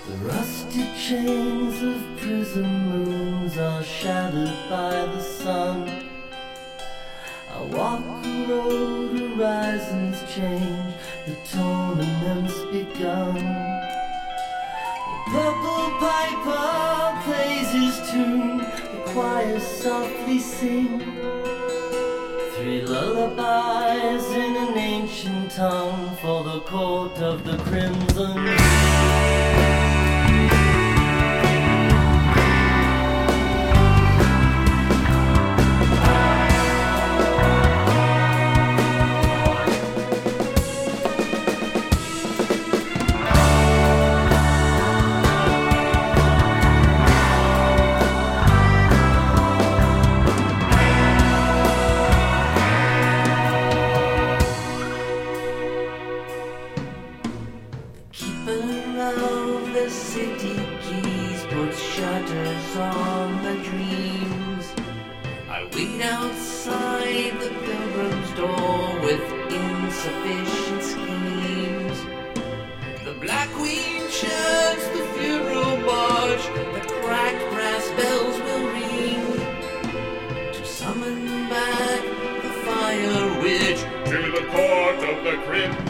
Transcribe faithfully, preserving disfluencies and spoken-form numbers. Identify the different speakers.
Speaker 1: The rusted chains of prison moons are shattered by the sun. I walk a road, horizons change, the tournament's begun. The purple piper plays his tune, the choir softly sing. Three lullabies in an ancient tongue for the court of the crimson. Around the city keys puts shutters on the dreams. I wait outside the pilgrim's door with insufficient schemes. The Black Queen chants the funeral march, the cracked brass bells will ring to summon back the fire witch
Speaker 2: to the court of the crimson.